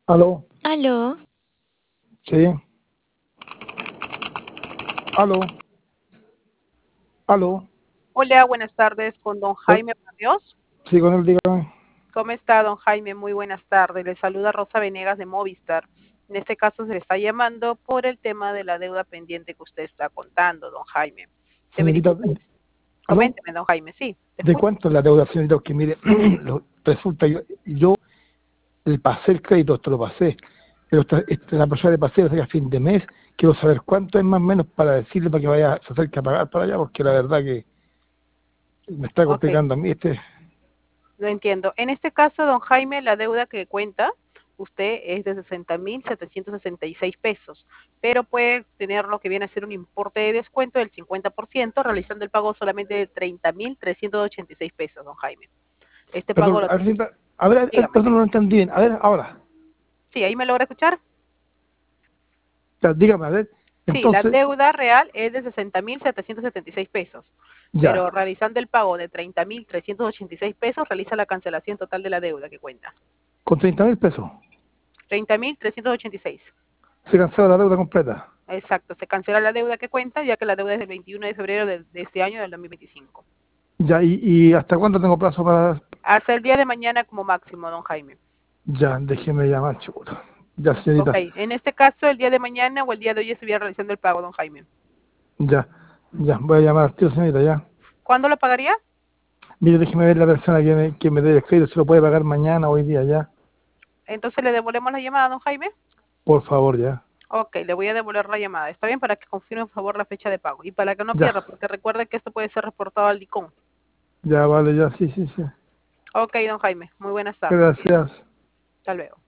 Aló, Aló, sí, aló, aló. Hola, buenas tardes con don Hol- Jaime Barrios. Sí, con él, dígame. ¿Cómo está, don Jaime? Muy buenas tardes. Le saluda Rosa Venegas de Movistar. En este caso se le está llamando por el tema de la deuda pendiente que usted está contando, don Jaime. Se Señorita, verifica. aló, Coménteme, don Jaime. Sí, te ¿de escucho. cuánto es la deuda, señorita? Porque mire, resulta, yo le pasé el crédito, esto lo pasé, pero la persona le pasé a fin de mes, quiero saber cuánto es más o menos para decirle para que vaya, se acerque a pagar para allá, porque la verdad que me está Ok, complicando a mí lo entiendo. En este caso, don Jaime, la deuda que cuenta usted es de 60.766 pesos, pero puede tener lo que viene a ser un importe de descuento del 50%, realizando el pago solamente de 30.386 pesos, don Jaime. Este pago Perdón, lo... a ver, señorita, a ver, Dígame. perdón, no lo entendí bien, a ver, ahora, Sí, ahí me logra escuchar. ya, dígame, a ver, Sí, la entonces, deuda real es de 60.776 pesos, pero ya, realizando el pago de 30.386 pesos, realiza la cancelación total de la deuda que cuenta. con 30.000 pesos, 30.386. se cancela la deuda completa. Exacto, se cancela la deuda que cuenta, ya que la deuda es del 21 de febrero de este año, del 2025. Ya, ¿y hasta cuándo tengo plazo para...? Hasta el día de mañana como máximo, don Jaime. Ya, déjeme llamar, chuta. Ya, Ok, señorita, en este caso, el día de mañana o el día de hoy estuviera realizando el pago, don Jaime. ya, ya, voy a llamar al tío, señorita, ya. ¿Cuándo lo pagaría? Mire, déjeme ver la persona que me dé el crédito, se lo puede pagar mañana, hoy día, ya. Entonces le devolvemos la llamada, don Jaime. Por favor, ya. Ok, le voy a devolver la llamada. Está bien para que confirme, por favor, la fecha de pago y para que no Ya, pierda, porque recuerde que esto puede ser reportado al DICOM. ya, vale, ya, sí, sí, sí. Ok, don Jaime, muy buenas tardes. Gracias. Hasta luego.